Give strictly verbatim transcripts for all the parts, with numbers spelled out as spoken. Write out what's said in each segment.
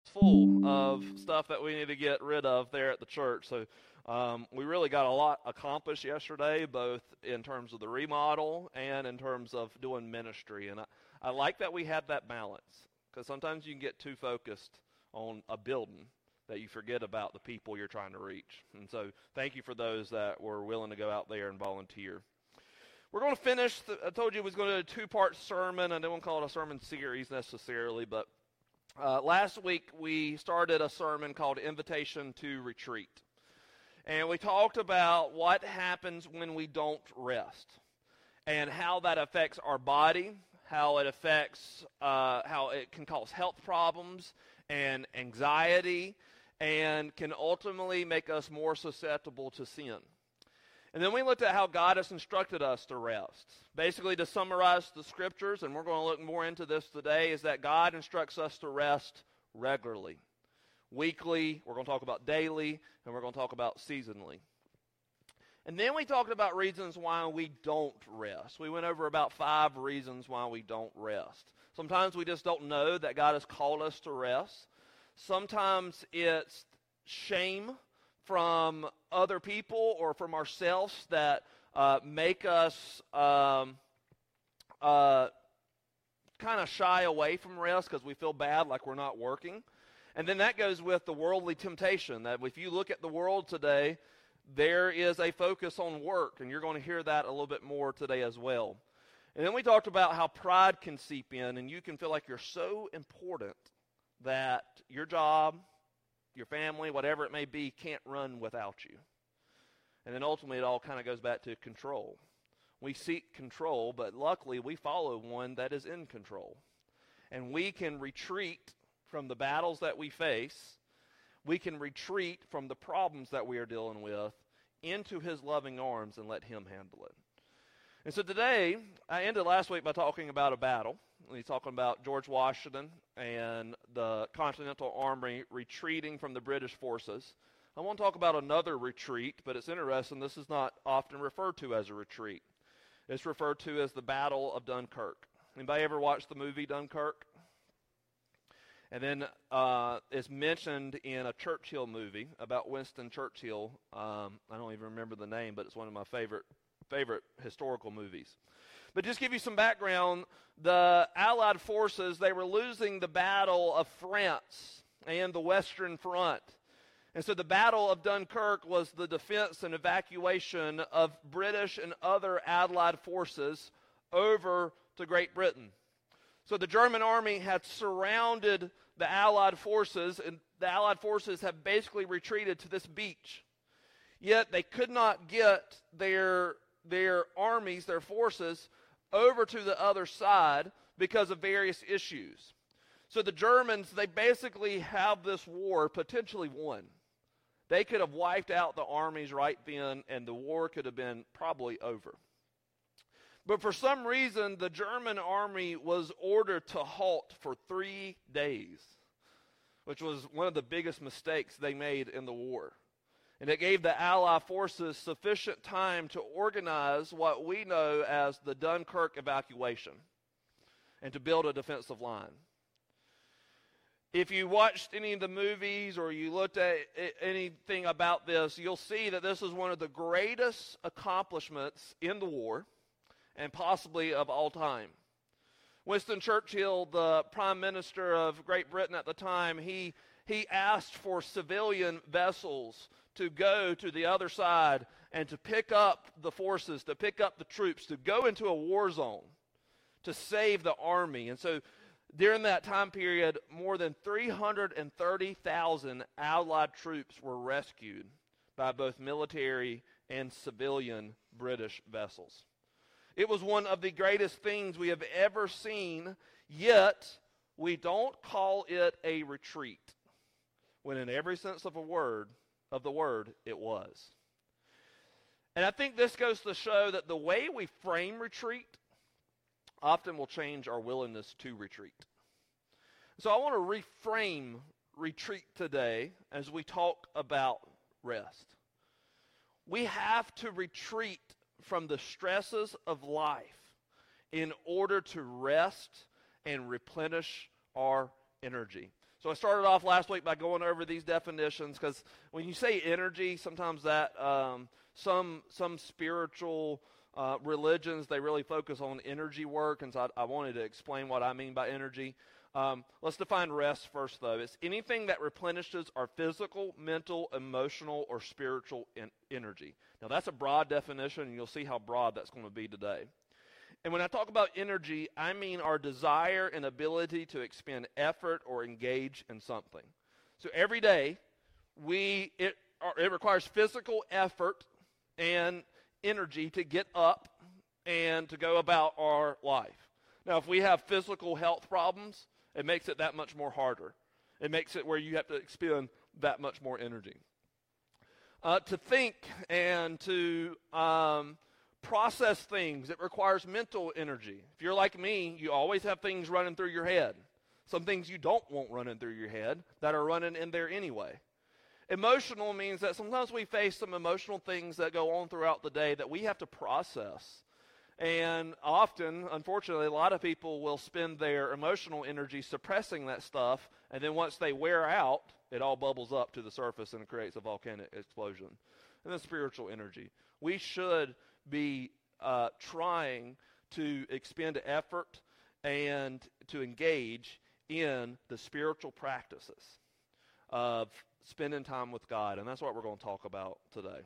full of stuff that we need to get rid of there at the church. So um, we really got a lot accomplished yesterday, both in terms of the remodel and in terms of doing ministry. And I, I like that we had that balance, because sometimes you can get too focused on a building that you forget about the people you're trying to reach. And so thank you for those that were willing to go out there and volunteer. We're going to finish, the, I told you it was going to do a two-part sermon. I don't want to call it a sermon series necessarily, but uh, last week we started a sermon called Invitation to Retreat. And we talked about what happens when we don't rest and how that affects our body, how it affects, uh, how it can cause health problems and anxiety, and can ultimately make us more susceptible to sin. And then we looked at how God has instructed us to rest. Basically, to summarize the scriptures, and we're going to look more into this today, is that God instructs us to rest regularly. Weekly, we're going to talk about daily, and we're going to talk about seasonally. And then we talked about reasons why we don't rest. We went over about five reasons why we don't rest. Sometimes we just don't know that God has called us to rest. Sometimes it's shame from other people or from ourselves that uh, make us um, uh, kind of shy away from rest because we feel bad, like we're not working. And then that goes with the worldly temptation, that if you look at the world today, there is a focus on work, and you're going to hear that a little bit more today as well. And then we talked about how pride can seep in, and you can feel like you're so important that your job, your family, whatever it may be, can't run without you. And then ultimately it all kind of goes back to control. We seek control, but luckily we follow one that is in control. And we can retreat from the battles that we face. We can retreat from the problems that we are dealing with into his loving arms and let him handle it. And so today, I ended last week by talking about a battle. He's talking about George Washington and the Continental Army retreating from the British forces. I want to talk about another retreat, but it's interesting. This is not often referred to as a retreat. It's referred to as the Battle of Dunkirk. Anybody ever watched the movie Dunkirk? And then uh, it's mentioned in a Churchill movie about Winston Churchill. Um, I don't even remember the name, but it's one of my favorite favorite historical movies. But just give you some background, the Allied forces, they were losing the Battle of France and the Western Front. And so the Battle of Dunkirk was the defense and evacuation of British and other Allied forces over to Great Britain. So the German army had surrounded the Allied forces, and the Allied forces have basically retreated to this beach. Yet they could not get their, their armies, their forces, over to the other side because of various issues. So the Germans, they basically have this war potentially won. They could have wiped out the armies right then, and the war could have been probably over. But for some reason, the German army was ordered to halt for three days, which was one of the biggest mistakes they made in the war. And it gave the Allied forces sufficient time to organize what we know as the Dunkirk evacuation and to build a defensive line. If you watched any of the movies or you looked at anything about this, you'll see that this is one of the greatest accomplishments in the war and possibly of all time. Winston Churchill, the Prime Minister of Great Britain at the time, he, he asked for civilian vessels to go to the other side and to pick up the forces, to pick up the troops, to go into a war zone, to save the army. And so during that time period, more than three hundred thirty thousand Allied troops were rescued by both military and civilian British vessels. It was one of the greatest things we have ever seen, yet we don't call it a retreat, when in every sense of a word, of the word, it was. And I think this goes to show that the way we frame retreat often will change our willingness to retreat. So I want to reframe retreat today as we talk about rest. We have to retreat from the stresses of life in order to rest and replenish our energy. So I started off last week by going over these definitions, because when you say energy, sometimes that um, some some spiritual uh, religions, they really focus on energy work, and so I, I wanted to explain what I mean by energy. Um, let's define rest first, though. It's anything that replenishes our physical, mental, emotional, or spiritual en- energy. Now, that's a broad definition, and you'll see how broad that's going to be today. And when I talk about energy, I mean our desire and ability to expend effort or engage in something. So every day, we it, it requires physical effort and energy to get up and to go about our life. Now, if we have physical health problems, it makes it that much more harder. It makes it where you have to expend that much more energy. Uh, to think and to um, process things, it requires mental energy. If you're like me, you always have things running through your head. Some things you don't want running through your head that are running in there anyway. Emotional means that sometimes we face some emotional things that go on throughout the day that we have to process. And often, unfortunately, a lot of people will spend their emotional energy suppressing that stuff, and then once they wear out, it all bubbles up to the surface and creates a volcanic explosion. And then spiritual energy. We should be uh, trying to expend effort and to engage in the spiritual practices of spending time with God, and that's what we're going to talk about today.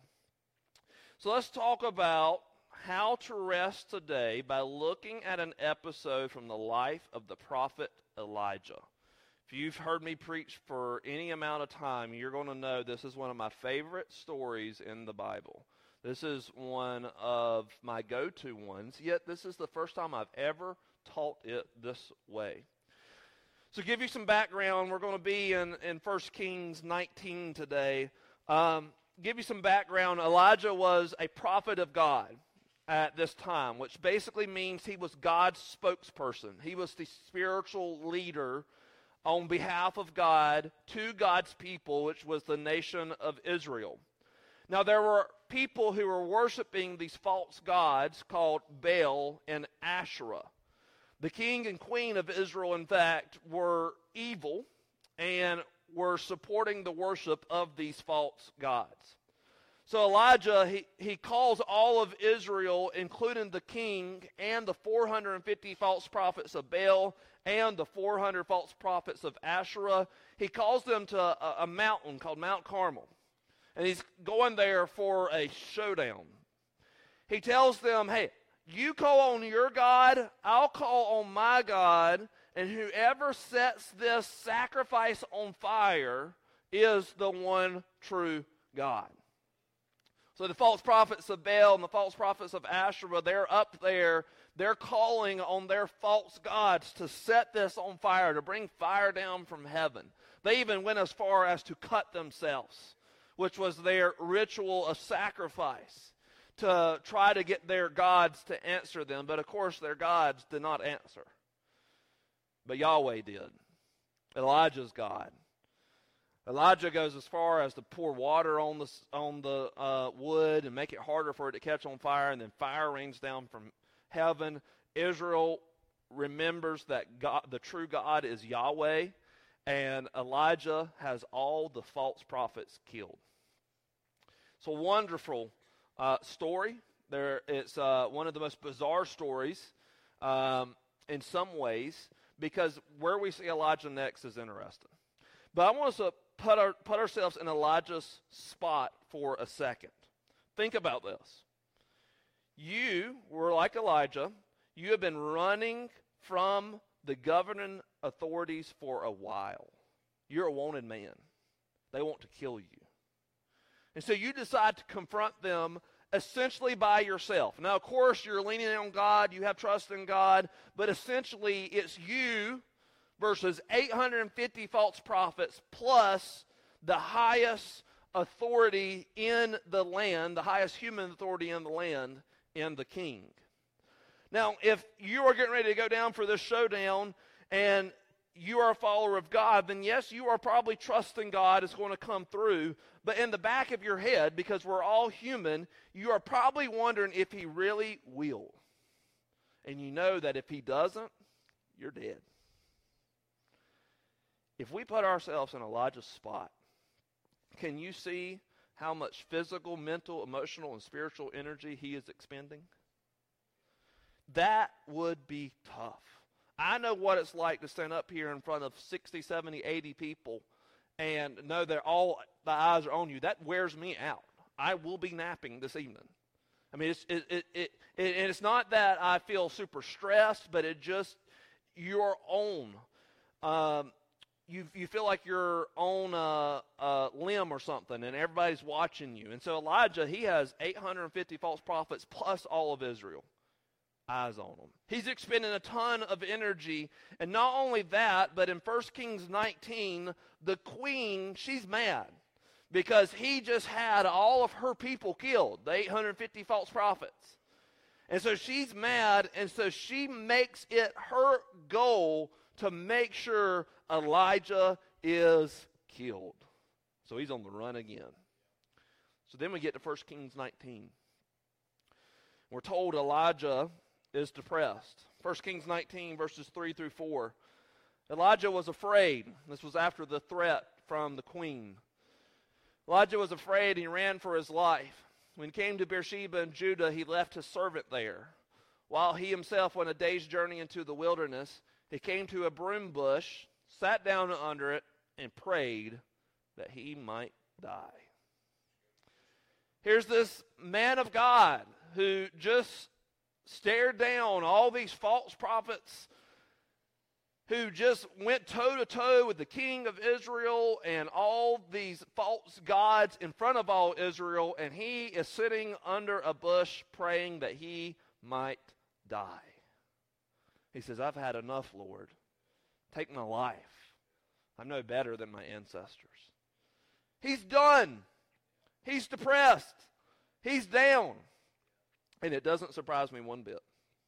So let's talk about how to rest today by looking at an episode from the life of the prophet Elijah. If you've heard me preach for any amount of time, you're going to know this is one of my favorite stories in the Bible. This is one of my go-to ones, yet this is the first time I've ever taught it this way. So to give you some background, we're going to be in, in First Kings nineteen today. Um, give you some background, Elijah was a prophet of God at this time, which basically means he was God's spokesperson. He was the spiritual leader on behalf of God to God's people, which was the nation of Israel. Now, there were people who were worshiping these false gods called Baal and Asherah. The king and queen of Israel, in fact, were evil and were supporting the worship of these false gods. So Elijah, he, he calls all of Israel, including the king and the four hundred fifty false prophets of Baal and the four hundred false prophets of Asherah. He calls them to a, a mountain called Mount Carmel. And he's going there for a showdown. He tells them, hey, you call on your God, I'll call on my God, and whoever sets this sacrifice on fire is the one true God. So the false prophets of Baal and the false prophets of Asherah, they're up there. They're calling on their false gods to set this on fire, to bring fire down from heaven. They even went as far as to cut themselves, which was their ritual of sacrifice, to try to get their gods to answer them. But of course, their gods did not answer. But Yahweh did. Elijah's God. Elijah goes as far as to pour water on the on the uh, wood and make it harder for it to catch on fire, and then fire rains down from heaven. Israel remembers that God, the true God, is Yahweh, and Elijah has all the false prophets killed. It's a wonderful uh, story. There, it's uh, one of the most bizarre stories um, in some ways, because where we see Elijah next is interesting. But I want us to put, our, put ourselves in Elijah's spot for a second. Think about this. You were like Elijah. You have been running from the governing authorities for a while. You're a wanted man. They want to kill you. And so you decide to confront them essentially by yourself. Now, of course, you're leaning on God. You have trust in God. But essentially, it's you versus eight hundred fifty false prophets plus the highest authority in the land, the highest human authority in the land, in the king. Now, if you are getting ready to go down for this showdown and you are a follower of God, then yes, you are probably trusting God is going to come through. But in the back of your head, because we're all human, you are probably wondering if he really will. And you know that if he doesn't, you're dead. if we put ourselves in Elijah's spot, can you see how much physical, mental, emotional, and spiritual energy he is expending? That would be tough. I know what it's like to stand up here in front of sixty, seventy, eighty people and know that all the eyes are on you. That wears me out. I will be napping this evening. I mean, it's, it, it, it, it, and it's not that I feel super stressed, but it just, your own. Um, you, you feel like you're on a, a limb or something, and everybody's watching you. And so Elijah, he has eight hundred fifty false prophets plus all of Israel. Eyes on him. He's expending a ton of energy. And not only that, but in First Kings nineteen, the queen, she's mad because he just had all of her people killed, the eight hundred fifty false prophets. And so she's mad, and so she makes it her goal to make sure Elijah is killed. So he's on the run again. So then we get to First Kings nineteen. We're told Elijah is depressed. First Kings nineteen, verses three through four. Elijah was afraid. This was after the threat from the queen. Elijah was afraid, and he ran for his life. When he came to Beersheba in Judah, he left his servant there. While he himself went a day's journey into the wilderness, he came to a broom bush, sat down under it, and prayed that he might die. Here's this man of God who just stared down all these false prophets, who just went toe-to-toe with the king of Israel and all these false gods in front of all Israel, and he is sitting under a bush praying that he might die. He says, I've had enough, Lord. Take my life. I'm no better than my ancestors. He's done. He's depressed. He's down. And it doesn't surprise me one bit.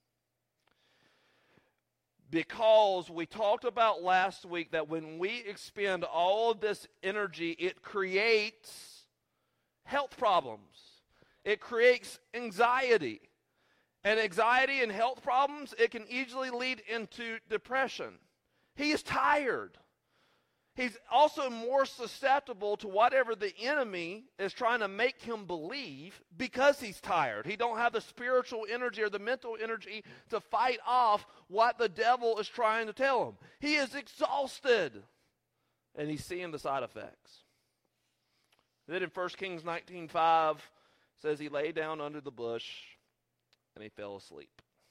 Because we talked about last week that when we expend all of this energy, it creates health problems. It creates anxiety. And anxiety and health problems, it can easily lead into depression. He is tired. He's also more susceptible to whatever the enemy is trying to make him believe because he's tired. He don't have the spiritual energy or the mental energy to fight off what the devil is trying to tell him. He is exhausted, and he's seeing the side effects. Then in First Kings nineteen five, says he lay down under the bush, and he fell asleep.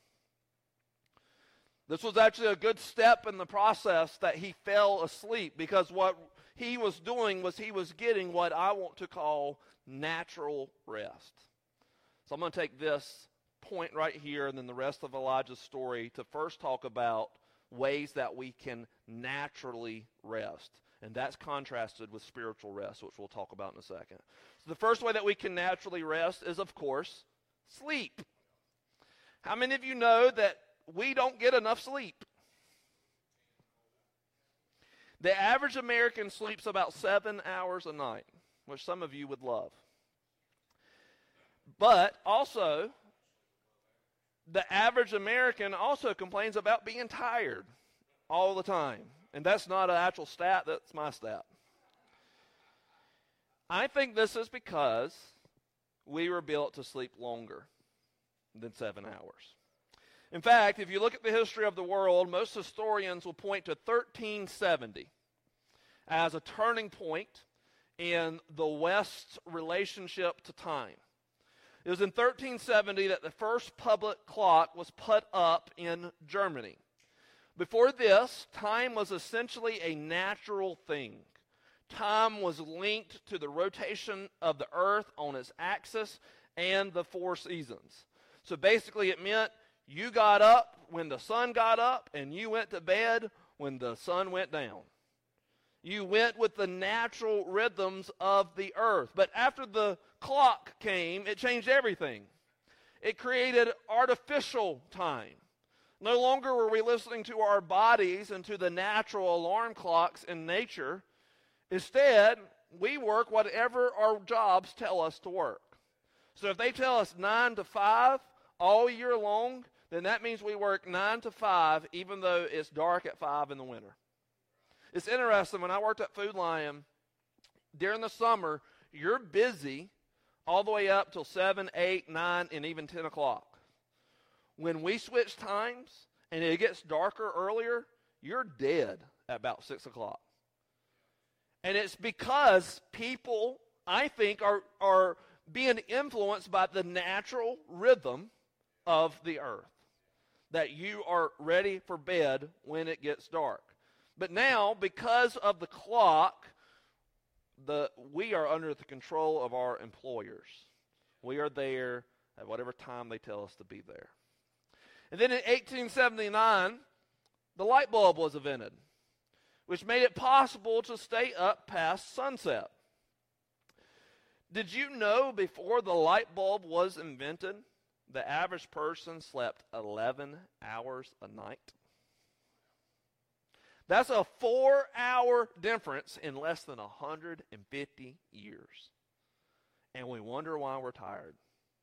This was actually a good step in the process that he fell asleep, because what he was doing was he was getting what I want to call natural rest. So I'm going to take this point right here and then the rest of Elijah's story to first talk about ways that we can naturally rest. And that's contrasted with spiritual rest, which we'll talk about in a second. So the first way that we can naturally rest is, of course, sleep. How many of you know that we don't get enough sleep? The average American sleeps about seven hours a night, which some of you would love. But also, the average American also complains about being tired all the time. And that's not an actual stat, that's my stat. I think this is because we were built to sleep longer than seven hours. In fact, if you look at the history of the world, most historians will point to thirteen seventy as a turning point in the West's relationship to time. It was in thirteen seventy that the first public clock was put up in Germany. Before this, time was essentially a natural thing. Time was linked to the rotation of the earth on its axis and the four seasons. So basically it meant you got up when the sun got up, and you went to bed when the sun went down. You went with the natural rhythms of the earth. But after the clock came, it changed everything. It created artificial time. No longer were we listening to our bodies and to the natural alarm clocks in nature. Instead, we work whatever our jobs tell us to work. So if they tell us nine to five all year long, then that means we work nine to five even though it's dark at five in the winter. It's interesting, when I worked at Food Lion, during the summer, you're busy all the way up till seven, eight, nine, and even ten o'clock. When we switch times and it gets darker earlier, you're dead at about six o'clock. And it's because people, I think, are, are being influenced by the natural rhythm of the earth, that you are ready for bed when it gets dark. But now, because of the clock, the we are under the control of our employers. We are there at whatever time they tell us to be there. And then in eighteen seventy-nine, the light bulb was invented, which made it possible to stay up past sunset. Did you know before the light bulb was invented, the average person slept eleven hours a night? That's a four-hour difference in less than one hundred fifty years. And we wonder why we're tired.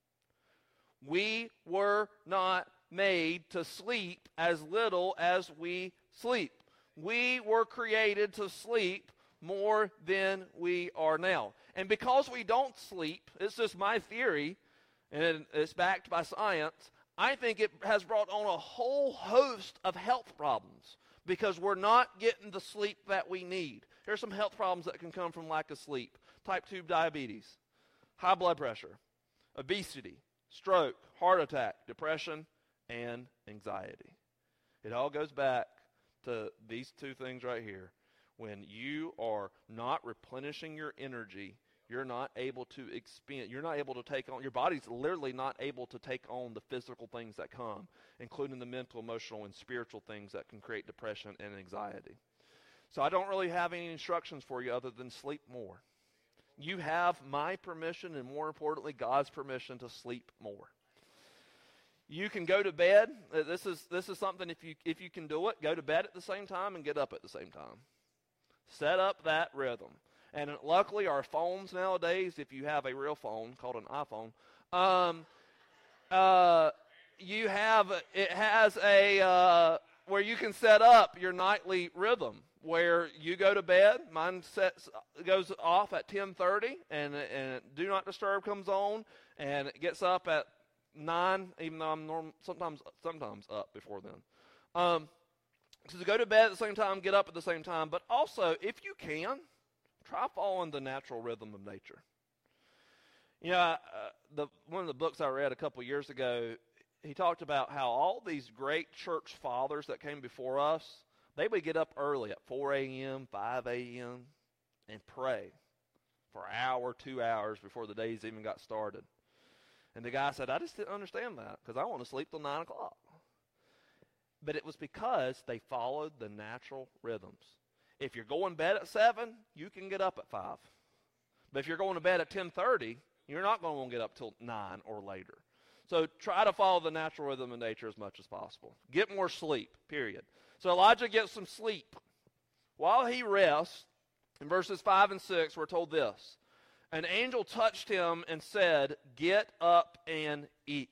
We were not made to sleep as little as we sleep. We were created to sleep more than we are now. And because we don't sleep, it's just my theory, and it's backed by science, I think it has brought on a whole host of health problems because we're not getting the sleep that we need. Here's some health problems that can come from lack of sleep. Type two diabetes, high blood pressure, obesity, stroke, heart attack, depression, and anxiety. It all goes back to these two things right here. When you are not replenishing your energy, you're not able to expend, you're not able to take on, your body's literally not able to take on the physical things that come, including the mental, emotional, and spiritual things that can create depression and anxiety. So I don't really have any instructions for you other than sleep more. You have my permission, and more importantly, God's permission to sleep more. You can go to bed. Uh, this is this is something, if you if you can do it, go to bed at the same time and get up at the same time. Set up that rhythm. And luckily, our phones nowadays, if you have a real phone called an iPhone, um, uh, you have it has a uh, where you can set up your nightly rhythm. Where you go to bed, mine sets goes off at ten thirty, and and Do Not Disturb comes on, and it gets up at nine, even though I'm norm, sometimes sometimes up before then. Um, so to go to bed at the same time, get up at the same time, but also, if you can, try following the natural rhythm of nature. You know, uh, the one of the books I read a couple years ago, he talked about how all these great church fathers that came before us, they would get up early at four a.m., five a.m., and pray for an hour, two hours before the days even got started. And the guy said, I just didn't understand that because I want to sleep till nine o'clock. But it was because they followed the natural rhythms. If you're going to bed at seven, you can get up at five. But if you're going to bed at ten thirty, you're not going to want to get up till nine or later. So try to follow the natural rhythm of nature as much as possible. Get more sleep, period. So Elijah gets some sleep. While he rests, in verses five and six, we're told this. An angel touched him and said, get up and eat.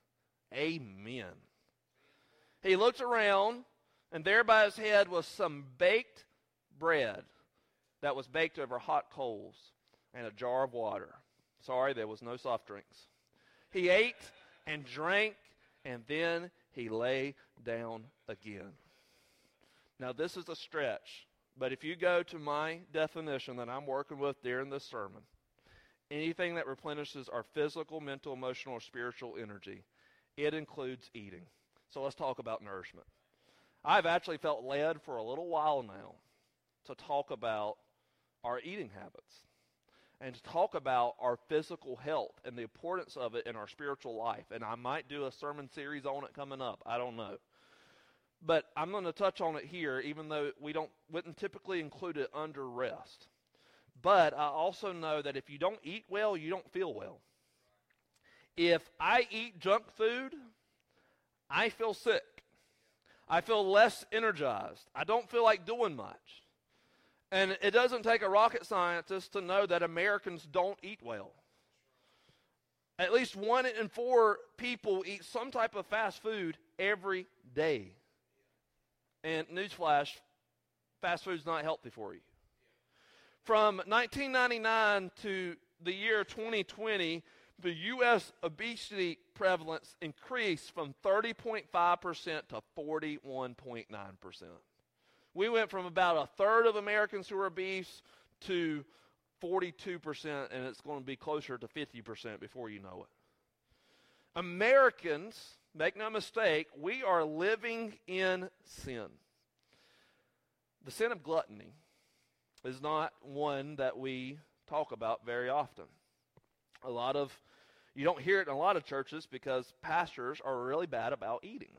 Amen. He looked around, and there by his head was some baked bread that was baked over hot coals and a jar of water. Sorry, there was no soft drinks. He ate and drank, and then he lay down again. Now, this is a stretch, but if you go to my definition that I'm working with during this sermon, anything that replenishes our physical, mental, emotional, or spiritual energy, it includes eating. So let's talk about nourishment. I've actually felt led for a little while now to talk about our eating habits and to talk about our physical health and the importance of it in our spiritual life. And I might do a sermon series on it coming up. I don't know. But I'm going to touch on it here, even though we don't wouldn't typically include it under rest. But I also know that if you don't eat well, you don't feel well. If I eat junk food, I feel sick. I feel less energized. I don't feel like doing much. And it doesn't take a rocket scientist to know that Americans don't eat well. At least one in four people eat some type of fast food every day. And newsflash, fast food's not healthy for you. From nineteen ninety-nine to the year twenty twenty, the U S obesity prevalence increased from thirty point five percent to forty-one point nine percent. We went from about a third of Americans who are obese to forty-two percent, and it's going to be closer to fifty percent before you know it. Americans, make no mistake, we are living in sin. The sin of gluttony is not one that we talk about very often. A lot of, you don't hear it in a lot of churches because pastors are really bad about eating.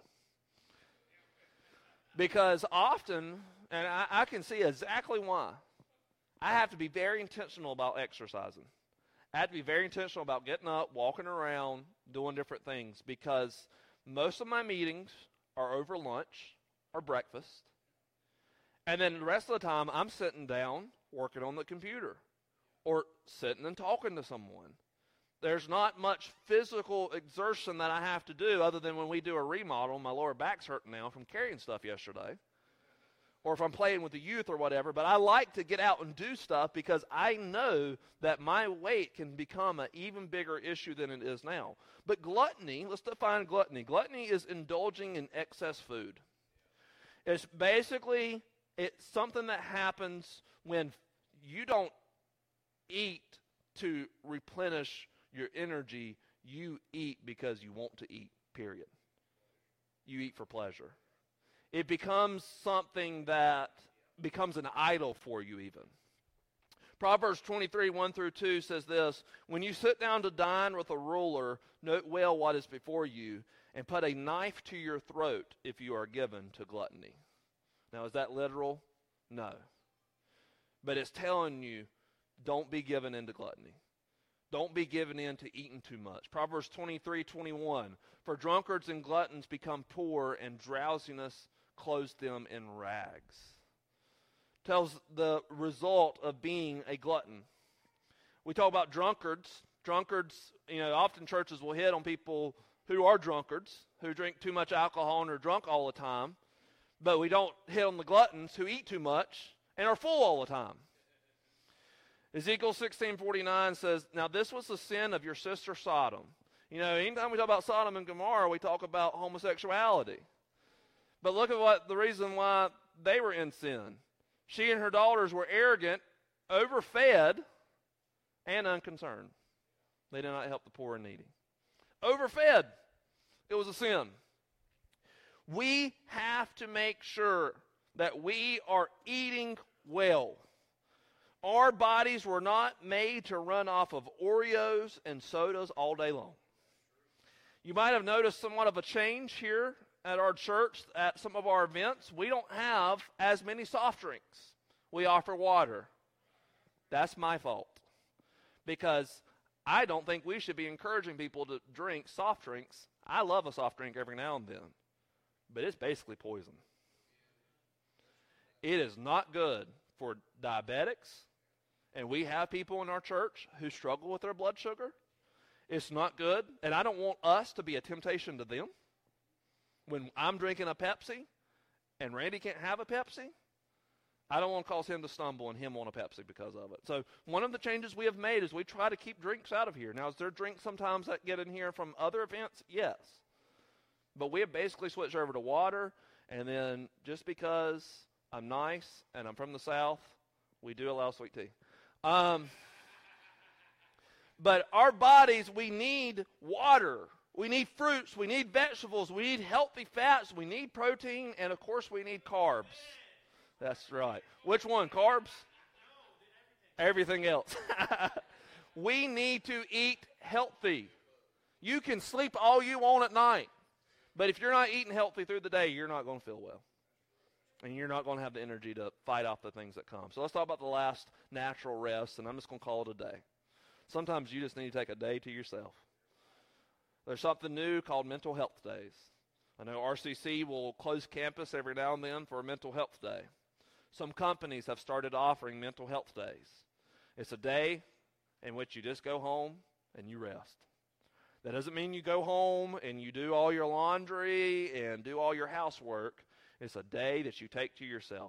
Because often, and I, I can see exactly why, I have to be very intentional about exercising. I have to be very intentional about getting up, walking around, doing different things, because most of my meetings are over lunch or breakfast. And then the rest of the time, I'm sitting down working on the computer or sitting and talking to someone. There's not much physical exertion that I have to do other than when we do a remodel. My lower back's hurting now from carrying stuff yesterday. Or if I'm playing with the youth or whatever. But I like to get out and do stuff because I know that my weight can become an even bigger issue than it is now. But gluttony, let's define gluttony. Gluttony is indulging in excess food. It's basically, it's something that happens when you don't eat to replenish your energy. You eat because you want to eat, period. You eat for pleasure. It becomes something that becomes an idol for you even. Proverbs twenty-three, one through two says this, when you sit down to dine with a ruler, note well what is before you, and put a knife to your throat if you are given to gluttony. Now, is that literal? No. But it's telling you, don't be given into gluttony. Don't be given in to eating too much. Proverbs twenty-three, twenty-one, for drunkards and gluttons become poor, and drowsiness clothes them in rags. Tells the result of being a glutton. We talk about drunkards. Drunkards, you know, often churches will hit on people who are drunkards, who drink too much alcohol and are drunk all the time. But we don't hit on the gluttons who eat too much and are full all the time. Ezekiel sixteen forty-nine says, now this was the sin of your sister Sodom. You know, anytime we talk about Sodom and Gomorrah, we talk about homosexuality. But look at what the reason why they were in sin. She and her daughters were arrogant, overfed, and unconcerned. They did not help the poor and needy. Overfed. It was a sin. We have to make sure that we are eating well. Our bodies were not made to run off of Oreos and sodas all day long. You might have noticed somewhat of a change here at our church, at some of our events. We don't have as many soft drinks. We offer water. That's my fault. Because I don't think we should be encouraging people to drink soft drinks. I love a soft drink every now and then. But it's basically poison. It is not good for diabetics. And we have people in our church who struggle with their blood sugar. It's not good. And I don't want us to be a temptation to them. When I'm drinking a Pepsi and Randy can't have a Pepsi, I don't want to cause him to stumble and him want a Pepsi because of it. So one of the changes we have made is we try to keep drinks out of here. Now, is there drinks sometimes that get in here from other events? Yes. But we have basically switched over to water. And then just because I'm nice and I'm from the South, we do allow sweet tea. Um, but our bodies, we need water. We need fruits. We need vegetables. We need healthy fats. We need protein. And, of course, we need carbs. That's right. Which one? Carbs? Everything else. We need to eat healthy. You can sleep all you want at night. But if you're not eating healthy through the day, you're not going to feel well. And you're not going to have the energy to fight off the things that come. So let's talk about the last natural rest, and I'm just going to call it a day. Sometimes you just need to take a day to yourself. There's something new called Mental Health Days. I know R C C will close campus every now and then for a Mental Health Day. Some companies have started offering Mental Health Days. It's a day in which you just go home and you rest. That doesn't mean you go home and you do all your laundry and do all your housework. It's a day that you take to yourself.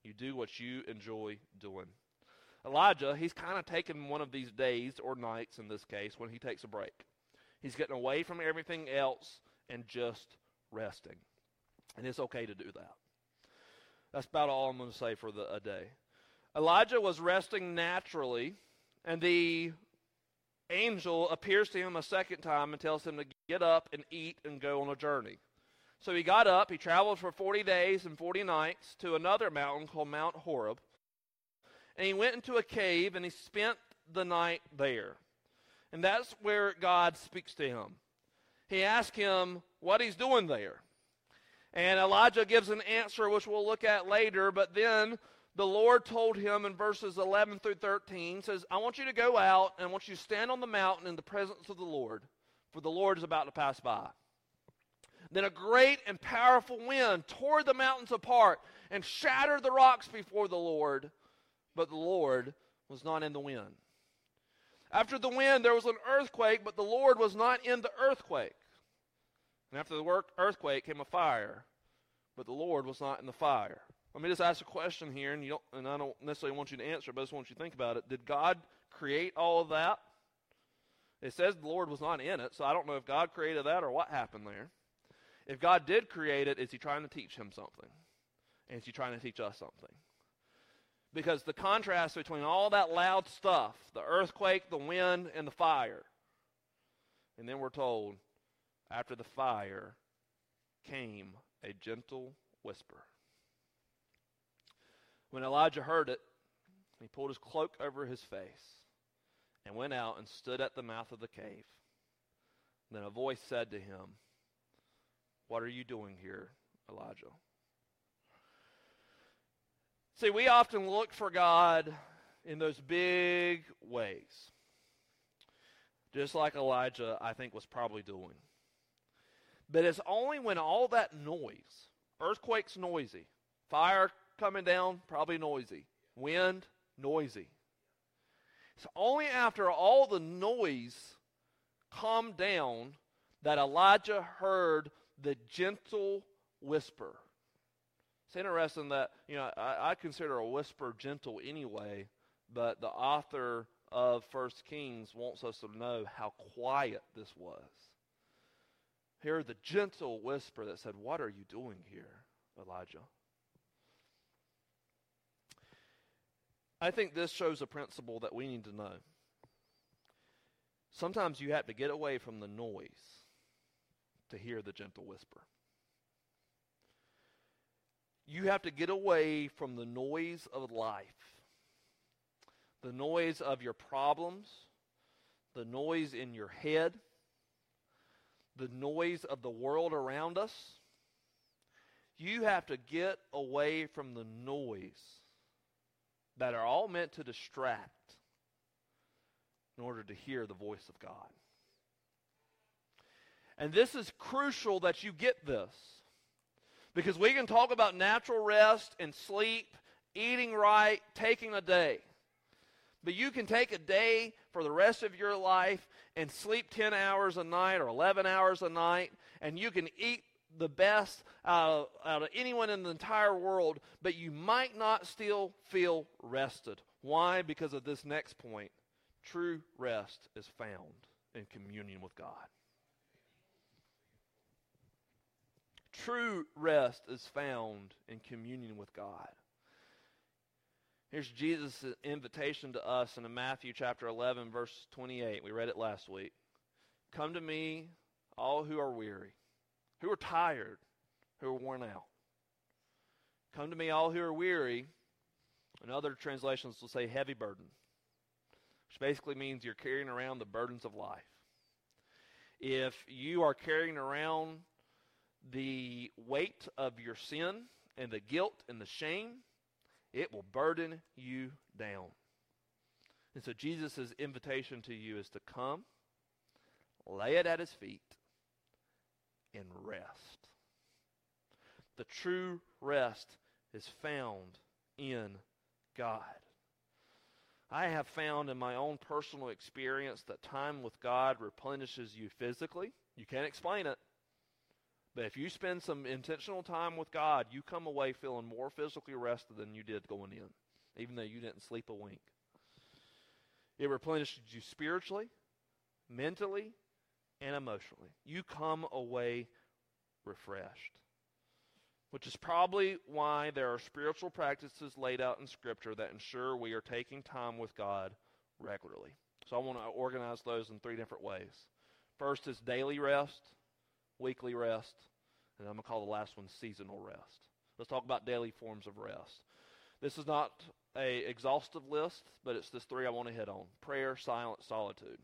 You do what you enjoy doing. Elijah, he's kind of taking one of these days or nights in this case when he takes a break. He's getting away from everything else and just resting. And it's okay to do that. That's about all I'm going to say for the, a day. Elijah was resting naturally, and the angel appears to him a second time and tells him to get up and eat and go on a journey. So he got up, he traveled for forty days and forty nights to another mountain called Mount Horeb, and he went into a cave and he spent the night there. And that's where God speaks to him. He asks him what he's doing there. And Elijah gives an answer which we'll look at later, but then the Lord told him in verses eleven through thirteen, says, I want you to go out and I want you to stand on the mountain in the presence of the Lord, for the Lord is about to pass by. Then a great and powerful wind tore the mountains apart and shattered the rocks before the Lord, but the Lord was not in the wind. After the wind, there was an earthquake, but the Lord was not in the earthquake. And after the earthquake came a fire, but the Lord was not in the fire. Let me just ask a question here, and, you don't, and I don't necessarily want you to answer, but I just want you to think about it. Did God create all of that? It says the Lord was not in it, so I don't know if God created that or what happened there. If God did create it, is he trying to teach him something? And is he trying to teach us something? Because the contrast between all that loud stuff, the earthquake, the wind, and the fire, and then we're told, after the fire came a gentle whisper. When Elijah heard it, he pulled his cloak over his face and went out and stood at the mouth of the cave. Then a voice said to him, what are you doing here, Elijah? See, we often look for God in those big ways, just like Elijah, I think, was probably doing. But it's only when all that noise, earthquake's noisy, fire coming down, probably noisy, wind, noisy. It's only after all the noise calmed down that Elijah heard the gentle whisper. It's interesting that, you know, I, I consider a whisper gentle anyway, but the author of First Kings wants us to know how quiet this was. Hear the gentle whisper that said, what are you doing here, Elijah? I think this shows a principle that we need to know. Sometimes you have to get away from the noise to hear the gentle whisper. You have to get away from the noise of life, the noise of your problems, the noise in your head, the noise of the world around us. You have to get away from the noise that are all meant to distract in order to hear the voice of God. And this is crucial that you get this, because we can talk about natural rest and sleep, eating right, taking a day. But you can take a day for the rest of your life and sleep ten hours a night or eleven hours a night, and you can eat the best out of, out of anyone in the entire world, but you might not still feel rested. Why? Because of this next point. True rest is found in communion with God. True rest is found in communion with God. Here's Jesus' invitation to us in Matthew chapter eleven, verse twenty-eight. We read it last week. Come to me, all who are weary, who are tired, who are worn out. Come to me, all who are weary. And other translations will say heavy burden, which basically means you're carrying around the burdens of life. If you are carrying around the weight of your sin and the guilt and the shame, it will burden you down. And so Jesus' invitation to you is to come, lay it at his feet, and rest. The true rest is found in God. I have found in my own personal experience that time with God replenishes you physically. You can't explain it, But if you spend some intentional time with God, you come away feeling more physically rested than you did going in, even though you didn't sleep a wink. It replenishes you spiritually, mentally, and emotionally. You come away refreshed, which is probably why there are spiritual practices laid out in Scripture that ensure we are taking time with God regularly. So I want to organize those in three different ways. First is daily rest, weekly rest, and I'm going to call the last one seasonal rest. Let's talk about daily forms of rest. This is not a exhaustive list, but it's this three I want to hit on: prayer, silence, solitude.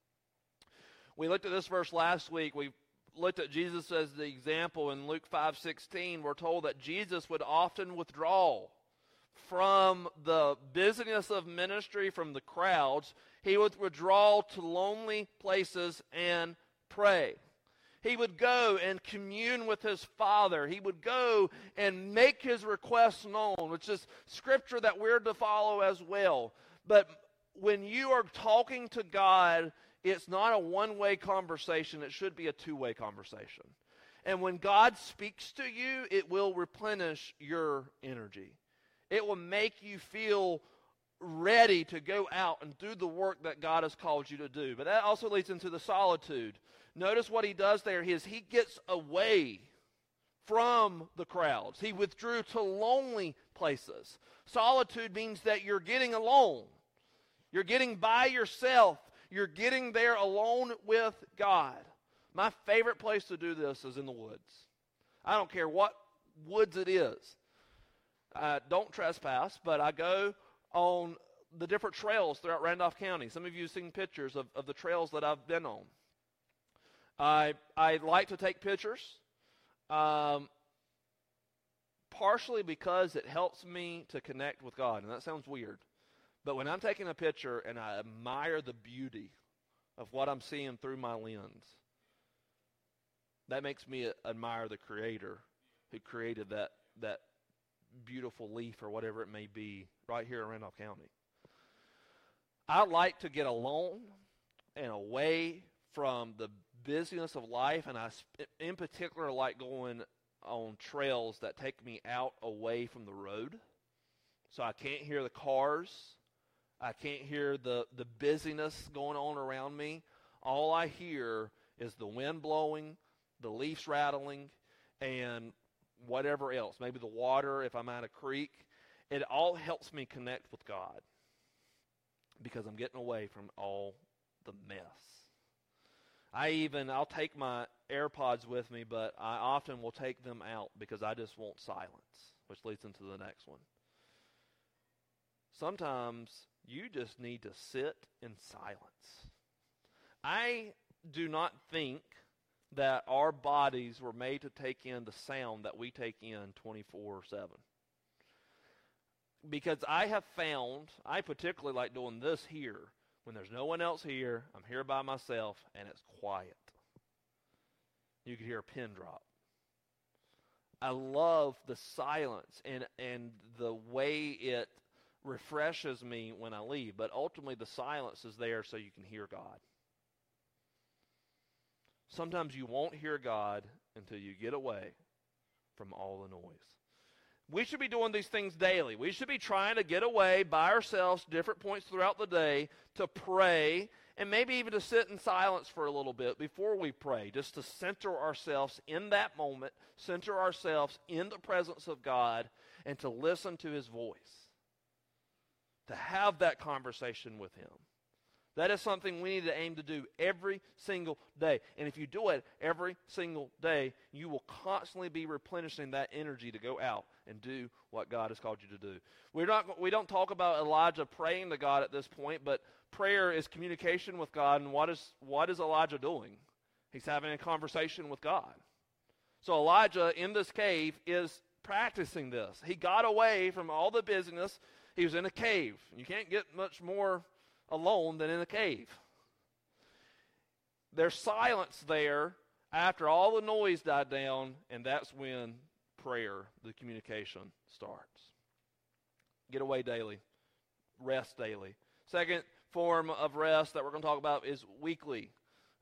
We looked at this verse last week. We looked at Jesus as the example in Luke five sixteen. We're told that Jesus would often withdraw from the busyness of ministry, from the crowds. He would withdraw to lonely places and pray. He would go and commune with his Father. He would go and make his requests known, which is scripture that we're to follow as well. But when you are talking to God, it's not a one-way conversation. It should be a two-way conversation. And when God speaks to you, it will replenish your energy. It will make you feel ready to go out and do the work that God has called you to do. But that also leads into the solitude. Notice what he does there is he gets away from the crowds. He withdrew to lonely places. Solitude means that you're getting alone. You're getting by yourself. You're getting there alone with God. My favorite place to do this is in the woods. I don't care what woods it is. I don't trespass, but I go on the different trails throughout Randolph County. Some of you have seen pictures of, of the trails that I've been on. I I like to take pictures, um, partially because it helps me to connect with God, and that sounds weird. But when I'm taking a picture and I admire the beauty of what I'm seeing through my lens, that makes me admire the Creator who created that that beautiful leaf or whatever it may be right here in Randolph County. I like to get alone and away from the busyness of life, and I in particular like going on trails that take me out away from the road, so I can't hear the cars. I can't hear the, the busyness going on around me. All I hear is the wind blowing, the leaves rattling, and whatever else. Maybe the water if I'm at a creek. It all helps me connect with God because I'm getting away from all the mess. I even, I'll take my AirPods with me, but I often will take them out because I just want silence, which leads into the next one. Sometimes you just need to sit in silence. I do not think that our bodies were made to take in the sound that we take in twenty-four seven. Because I have found, I particularly like doing this here, when there's no one else here, I'm here by myself, and it's quiet. You can hear a pin drop. I love the silence and, and the way it refreshes me when I leave, but ultimately the silence is there so you can hear God. Sometimes you won't hear God until you get away from all the noise. We should be doing these things daily. We should be trying to get away by ourselves different points throughout the day to pray and maybe even to sit in silence for a little bit before we pray, just to center ourselves in that moment, center ourselves in the presence of God, and to listen to his voice, to have that conversation with him. That is something we need to aim to do every single day. And if you do it every single day, you will constantly be replenishing that energy to go out and do what God has called you to do. We're not, we don't talk about Elijah praying to God at this point, but prayer is communication with God. And what is, what is Elijah doing? He's having a conversation with God. So Elijah in this cave is practicing this. He got away from all the busyness. He was in a cave. You can't get much more alone than in a cave. There's silence there after all the noise died down, and that's when prayer, the communication, starts. Get away daily. Rest daily. Second form of rest that we're going to talk about is weekly.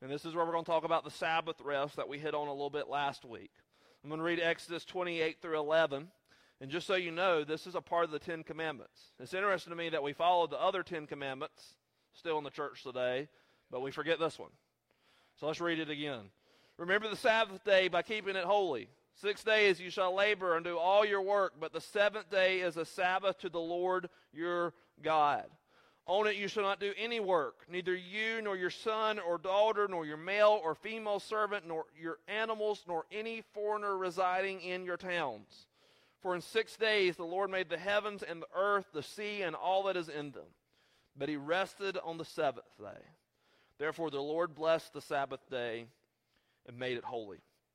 And this is where we're going to talk about the Sabbath rest that we hit on a little bit last week. I'm going to read Exodus twenty-eight through eleven. And just so you know, this is a part of the Ten Commandments. It's interesting to me that we follow the other Ten Commandments still in the church today, but we forget this one. So let's read it again. Remember the Sabbath day by keeping it holy. Six days you shall labor and do all your work, but the seventh day is a Sabbath to the Lord your God. On it you shall not do any work, neither you nor your son or daughter, nor your male or female servant, nor your animals, nor any foreigner residing in your towns. For in six days the Lord made the heavens and the earth, the sea, and all that is in them. But he rested on the seventh day. Therefore the Lord blessed the Sabbath day and made it holy.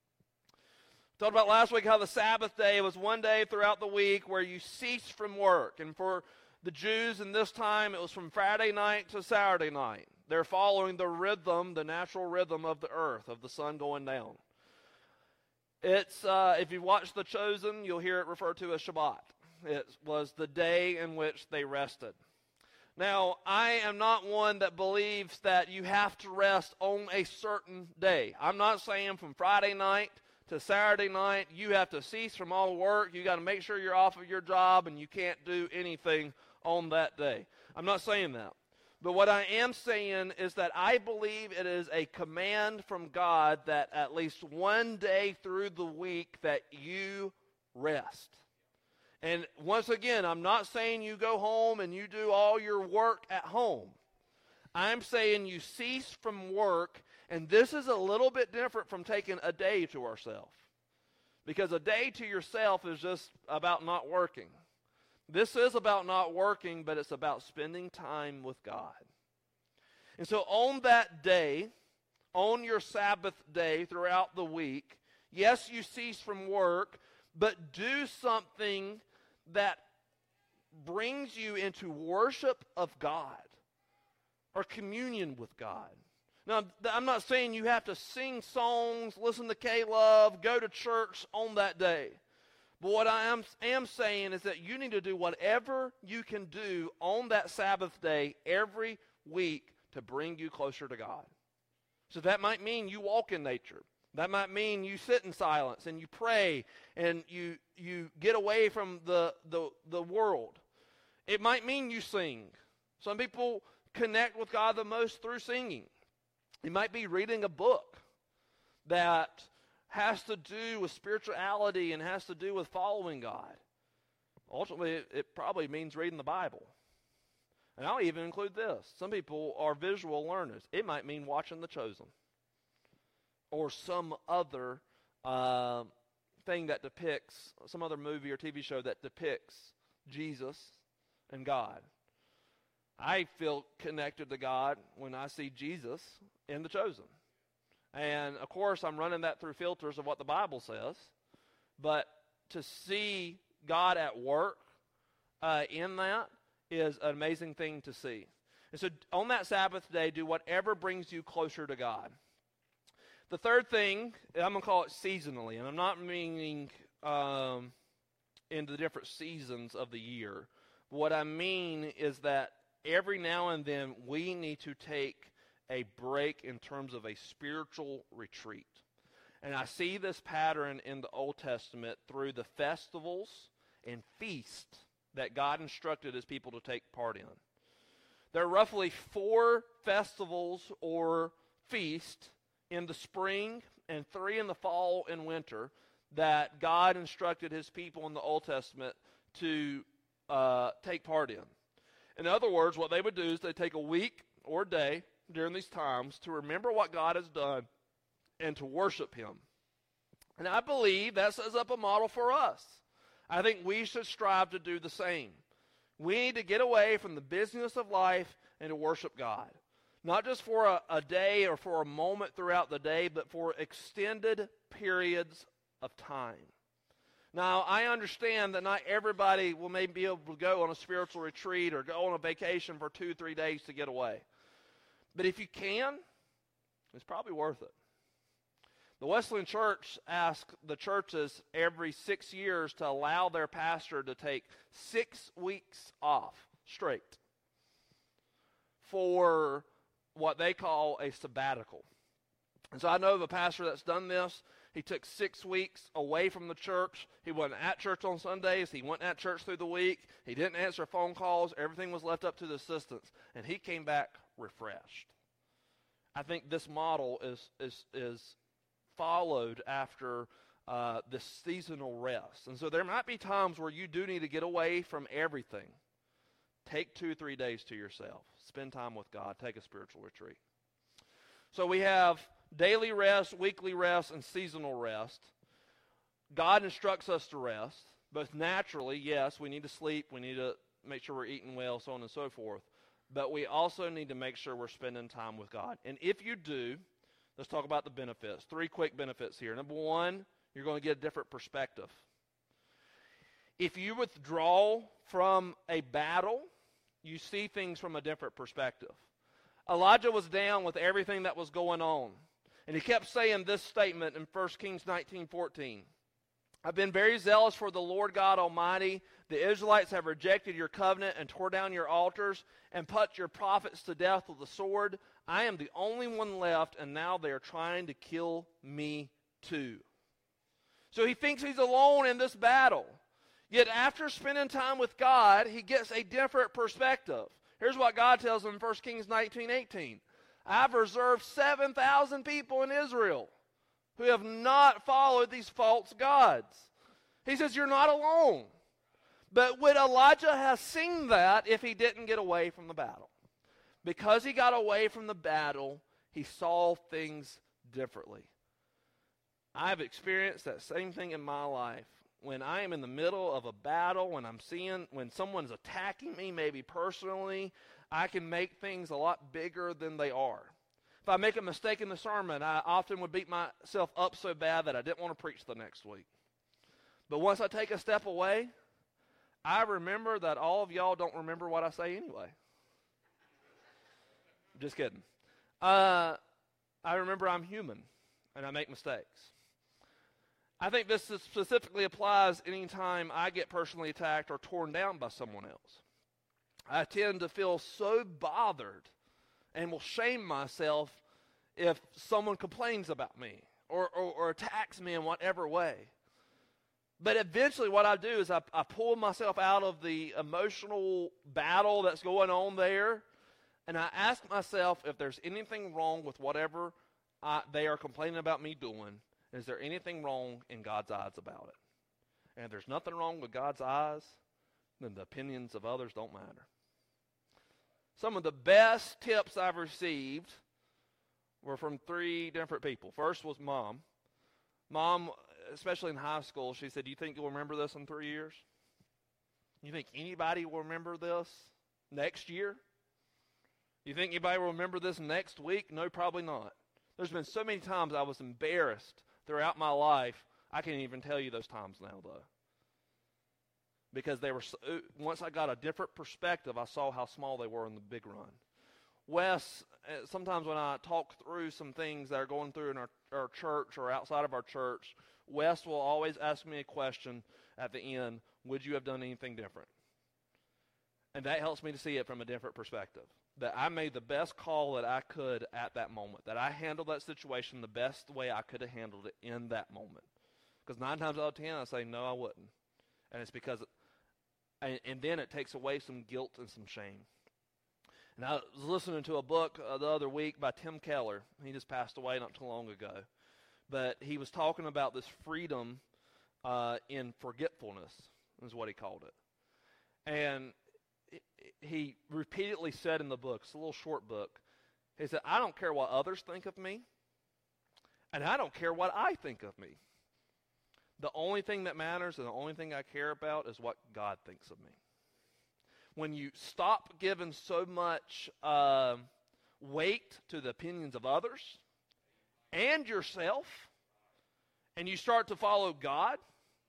We talked about last week how the Sabbath day was one day throughout the week where you ceased from work. And for the Jews in this time, it was from Friday night to Saturday night. They're following the rhythm, the natural rhythm of the earth, of the sun going down. It's, uh, if you watch The Chosen, you'll hear it referred to as Shabbat. It was the day in which they rested. Now, I am not one that believes that you have to rest on a certain day. I'm not saying from Friday night to Saturday night, you have to cease from all work. You got to make sure you're off of your job and you can't do anything on that day. I'm not saying that. But what I am saying is that I believe it is a command from God that at least one day through the week that you rest. And once again, I'm not saying you go home and you do all your work at home. I'm saying you cease from work, and this is a little bit different from taking a day to ourselves. Because a day to yourself is just about not working. This is about not working, but it's about spending time with God. And so on that day, on your Sabbath day throughout the week, yes, you cease from work, but do something that brings you into worship of God or communion with God. Now, I'm not saying you have to sing songs, listen to K-Love, go to church on that day. But what I am, am saying is that you need to do whatever you can do on that Sabbath day every week to bring you closer to God. So that might mean you walk in nature. That might mean you sit in silence and you pray and you you get away from the, the, the world. It might mean you sing. Some people connect with God the most through singing. It might be reading a book that has to do with spirituality and has to do with following God. Ultimately, it, it probably means reading the Bible. And I'll even include this. Some people are visual learners. It might mean watching The Chosen or some other uh, thing that depicts, some other movie or T V show that depicts Jesus and God. I feel connected to God when I see Jesus in The Chosen. And, of course, I'm running that through filters of what the Bible says. But to see God at work uh, in that is an amazing thing to see. And so on that Sabbath day, do whatever brings you closer to God. The third thing, I'm going to call it seasonally. And I'm not meaning um, in the different seasons of the year. What I mean is that every now and then we need to take a break in terms of a spiritual retreat. And I see this pattern in the Old Testament through the festivals and feasts that God instructed his people to take part in. There are roughly four festivals or feasts in the spring and three in the fall and winter that God instructed his people in the Old Testament to uh, take part in. In other words, what they would do is they take a week or a day during these times to remember what God has done and to worship him. And I believe that sets up a model for us. I think we should strive to do the same. We need to get away from the business of life and to worship God. Not just for a, a day or for a moment throughout the day, but for extended periods of time. Now, I understand that not everybody will maybe be able to go on a spiritual retreat or go on a vacation for two, three days to get away. But if you can, it's probably worth it. The Wesleyan Church asks the churches every six years to allow their pastor to take six weeks off straight for what they call a sabbatical. And so I know of a pastor that's done this. He took six weeks away from the church. He wasn't at church on Sundays. He wasn't at church through the week. He didn't answer phone calls. Everything was left up to the assistants. And he came back refreshed. I think this model is is is followed after uh, this seasonal rest. And so there might be times where you do need to get away from everything. Take two, three days to yourself. Spend time with God. Take a spiritual retreat. So we have daily rest, weekly rest, and seasonal rest. God instructs us to rest, both naturally, yes, we need to sleep, we need to make sure we're eating well, so on and so forth. But we also need to make sure we're spending time with God. And if you do, let's talk about the benefits. Three quick benefits here. Number one, you're going to get a different perspective. If you withdraw from a battle, you see things from a different perspective. Elijah was down with everything that was going on. And he kept saying this statement in First Kings nineteen fourteen. I've been very zealous for the Lord God Almighty. The Israelites have rejected your covenant and tore down your altars and put your prophets to death with the sword. I am the only one left, and now they are trying to kill me too. So he thinks he's alone in this battle. Yet after spending time with God, he gets a different perspective. Here's what God tells him in First Kings nineteen eighteen. I've reserved seven thousand people in Israel who have not followed these false gods. He says, you're not alone. But would Elijah have seen that if he didn't get away from the battle? Because he got away from the battle, he saw things differently. I've experienced that same thing in my life. When I am in the middle of a battle, when I'm seeing, when someone's attacking me, maybe personally, I can make things a lot bigger than they are. If I make a mistake in the sermon, I often would beat myself up so bad that I didn't want to preach the next week. But once I take a step away, I remember that all of y'all don't remember what I say anyway. Just kidding. Uh, I remember I'm human, and I make mistakes. I think this specifically applies anytime I get personally attacked or torn down by someone else. I tend to feel so bothered and will shame myself if someone complains about me or, or, or attacks me in whatever way. But eventually what I do is I, I pull myself out of the emotional battle that's going on there, and I ask myself if there's anything wrong with whatever I, they are complaining about me doing. Is there anything wrong in God's eyes about it? And if there's nothing wrong with God's eyes, then the opinions of others don't matter. Some of the best tips I've received were from three different people. First was Mom. Mom, especially in high school, she said, do you think you'll remember this in three years? You think anybody will remember this next year? You think anybody will remember this next week? No, probably not. There's been so many times I was embarrassed throughout my life. I can't even tell you those times now, though. Because they were so, once I got a different perspective, I saw how small they were in the big run. Wes, sometimes when I talk through some things that are going through in our, our church or outside of our church, Wes will always ask me a question at the end, would you have done anything different? And that helps me to see it from a different perspective. That I made the best call that I could at that moment. That I handled that situation the best way I could have handled it in that moment. Because nine times out of ten, I say, no, I wouldn't. And it's because, and, and then it takes away some guilt and some shame. And I was listening to a book uh, the other week by Tim Keller. He just passed away not too long ago. But he was talking about this freedom uh, in forgetfulness, is what he called it. And he repeatedly said in the book, it's a little short book, he said, I don't care what others think of me, and I don't care what I think of me. The only thing that matters and the only thing I care about is what God thinks of me. When you stop giving so much uh, weight to the opinions of others and yourself, and you start to follow God,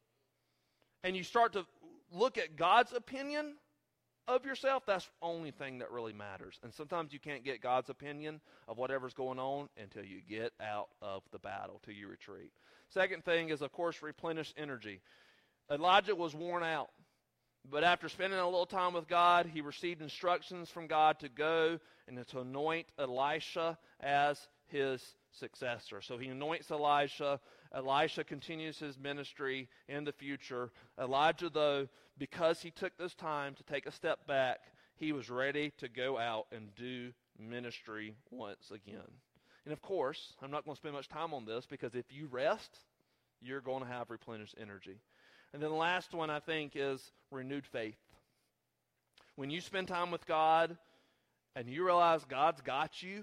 and you start to look at God's opinion of yourself, that's the only thing that really matters. And sometimes you can't get God's opinion of whatever's going on until you get out of the battle, till you retreat. Second thing is, of course, replenish energy. Elijah was worn out. But after spending a little time with God, he received instructions from God to go and to anoint Elisha as his successor. So he anoints Elisha. Elisha continues his ministry in the future. Elijah, though, because he took this time to take a step back, he was ready to go out and do ministry once again. And of course, I'm not going to spend much time on this, because if you rest, you're going to have replenished energy. And then the last one, I think, is renewed faith. When you spend time with God and you realize God's got you,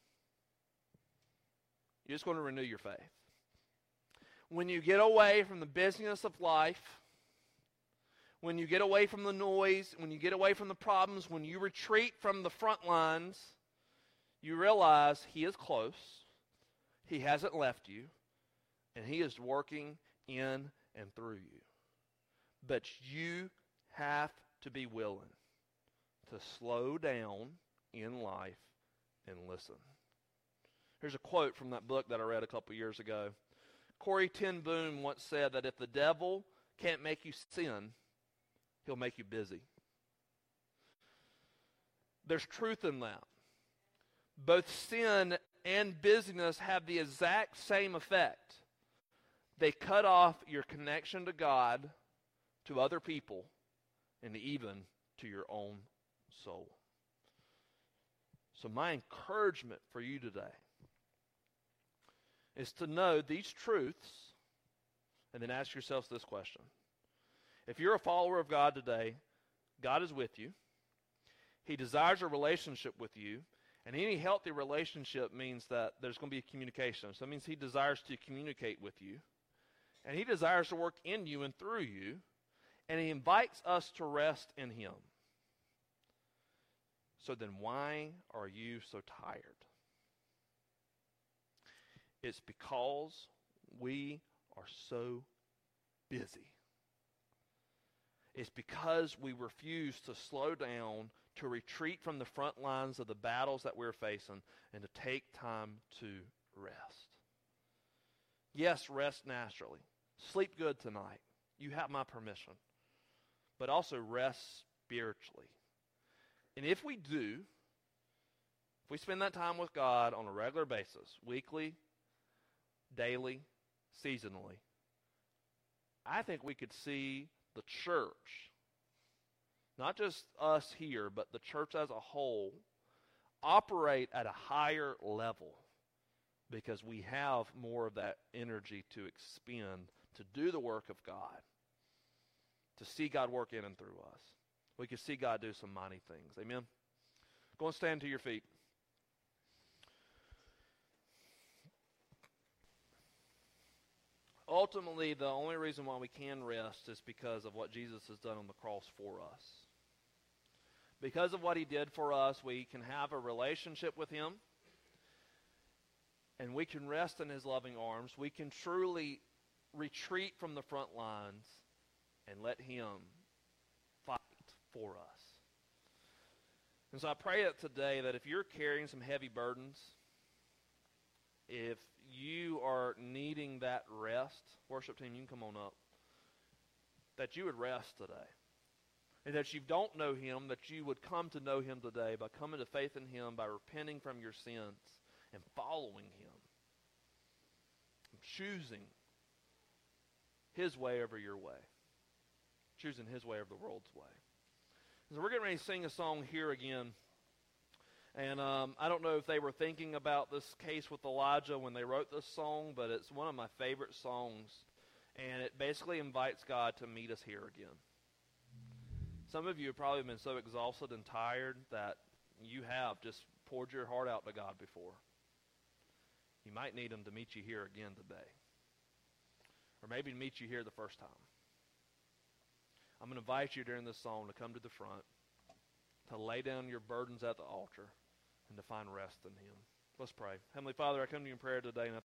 you're just going to renew your faith. When you get away from the busyness of life, when you get away from the noise, when you get away from the problems, when you retreat from the front lines, you realize he is close, he hasn't left you, and he is working in and through you. But you have to be willing to slow down in life and listen. Here's a quote from that book that I read a couple years ago. Corrie ten Boom once said that if the devil can't make you sin, he'll make you busy. There's truth in that. Both sin and busyness have the exact same effect. They cut off your connection to God, to other people, and even to your own soul. So my encouragement for you today is to know these truths and then ask yourselves this question. If you're a follower of God today, God is with you. He desires a relationship with you. And any healthy relationship means that there's going to be a communication. So that means he desires to communicate with you. And he desires to work in you and through you. And he invites us to rest in him. So then why are you so tired? It's because we are so busy. It's because we refuse to slow down, to retreat from the front lines of the battles that we're facing, and to take time to rest. Yes, rest naturally. Sleep good tonight. You have my permission. But also rest spiritually. And if we do, if we spend that time with God on a regular basis, weekly, daily, seasonally, I think we could see the church, not just us here, but the church as a whole, operate at a higher level because we have more of that energy to expend to do the work of God, to see God work in and through us. We can see God do some mighty things. Amen? Go and stand to your feet. Ultimately, the only reason why we can rest is because of what Jesus has done on the cross for us. Because of what he did for us, we can have a relationship with him, and we can rest in his loving arms. We can truly retreat from the front lines and let him fight for us. And so I pray that today that if you're carrying some heavy burdens, if you are needing that rest, worship team, you can come on up, that you would rest today. And that you don't know him, that you would come to know him today by coming to faith in him, by repenting from your sins and following him. Choosing his way over your way. Choosing his way over the world's way. So we're getting ready to sing a song here again. And um, I don't know if they were thinking about this case with Elijah when they wrote this song, but it's one of my favorite songs. And it basically invites God to meet us here again. Some of you have probably been so exhausted and tired that you have just poured your heart out to God before. You might need him to meet you here again today. Or maybe to meet you here the first time. I'm going to invite you during this song to come to the front, to lay down your burdens at the altar, and to find rest in him. Let's pray. Heavenly Father, I come to you in prayer today, and I